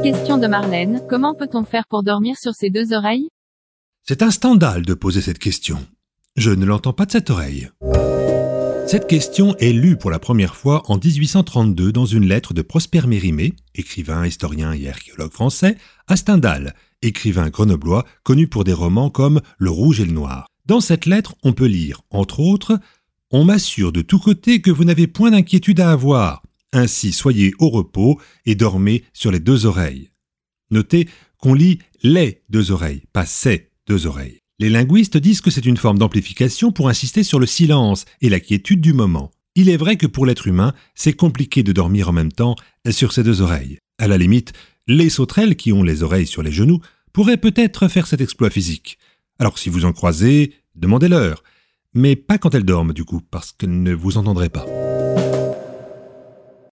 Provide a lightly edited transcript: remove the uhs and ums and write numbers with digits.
Question de Marlène, comment peut-on faire pour dormir sur ses deux oreilles? C'est un scandale de poser cette question. Je ne l'entends pas de cette oreille. Cette question est lue pour la première fois en 1832 dans une lettre de Prosper Mérimée, écrivain, historien et archéologue français, à Stendhal, écrivain grenoblois connu pour des romans comme Le Rouge et le Noir. Dans cette lettre, on peut lire, entre autres, « On m'assure de tous côtés que vous n'avez point d'inquiétude à avoir. Ainsi soyez au repos et dormez sur les deux oreilles. » Notez qu'on lit « les deux oreilles », pas « ces deux oreilles ». Les linguistes disent que c'est une forme d'amplification pour insister sur le silence et la quiétude du moment. Il est vrai que pour l'être humain, c'est compliqué de dormir en même temps sur ses deux oreilles. À la limite, les sauterelles qui ont les oreilles sur les genoux pourraient peut-être faire cet exploit physique. Alors si vous en croisez, demandez-leur. Mais pas quand elles dorment du coup, parce qu'elles ne vous entendraient pas.